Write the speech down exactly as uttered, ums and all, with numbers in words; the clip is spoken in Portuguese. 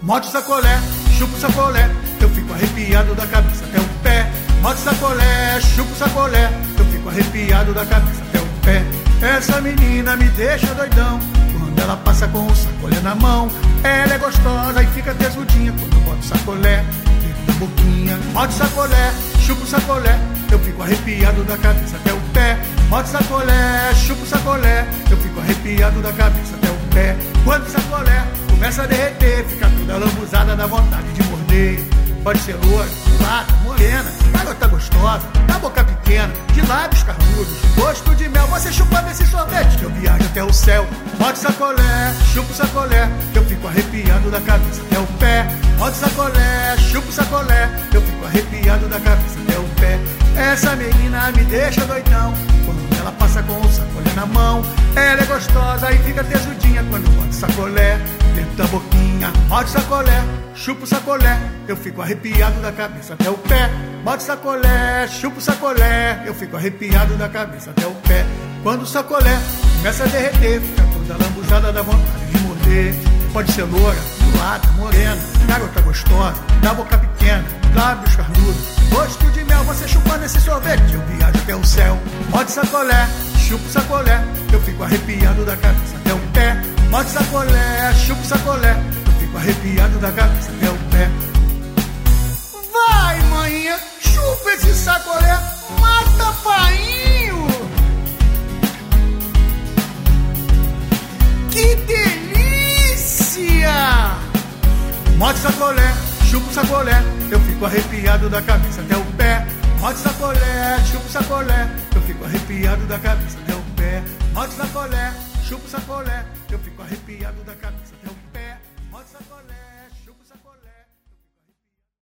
Morde sacolé, chupa sacolé, eu fico arrepiado da cabeça até o pé. Morde sacolé, chupa sacolé, eu fico arrepiado da cabeça até o pé. Essa menina me deixa doidão quando ela passa com o sacolé na mão. Ela é gostosa e fica tesudinha quando bota o sacolé dentro da boquinha. Morde sacolé, chupa sacolé, eu fico arrepiado da cabeça até o pé. Morde sacolé, chupa sacolé, eu fico arrepiado da cabeça até o pé. Quando o sacolé começa a derreter, fica toda lambuzada, dá vontade de morder. Pode ser loura, mulata, morena, garota gostosa, da boca pequena, de lábios carnudos, gosto de mel. Você chupando esse sorvete que eu viajo até o céu. Morde sacolé, chupa sacolé, eu fico arrepiado da cabeça até o pé. Morde sacolé, chupa sacolé, eu fico arrepiado da cabeça até o pé. Essa menina me deixa doidão quando ela passa com o sacolé na mão. Ela é gostosa e fica tesudinha quando bota sacolé dentro da boquinha. Morde sacolé, chupa o sacolé, eu fico arrepiado da cabeça até o pé. Morde sacolé, chupa o sacolé, eu fico arrepiado da cabeça até o pé. Quando o sacolé começa a derreter, fica toda lambuzada, dá vontade de morder. Pode ser loura, mulata, morena, garota gostosa, da boca pequena, lábios carnudos, gosto de mel. Você chupando esse sorvete, eu viajo até o céu. Morde sacolé, chupa o sacolé, eu fico arrepiado da cabeça até o pé. Morde sacolé, chupa o sacolé, eu fico arrepiado da cabeça até o pé. Vai, manhinha, chupa esse sacolé, mata painho. Que delícia! Morde sacolé, chupa o sacolé, eu fico arrepiado da cabeça até o pé. Morde sacolé, chupa o sacolé, eu fico arrepiado da cabeça até o pé. Morde sacolé, chupa o sacolé, eu fico arrepiado da cabeça até o pé.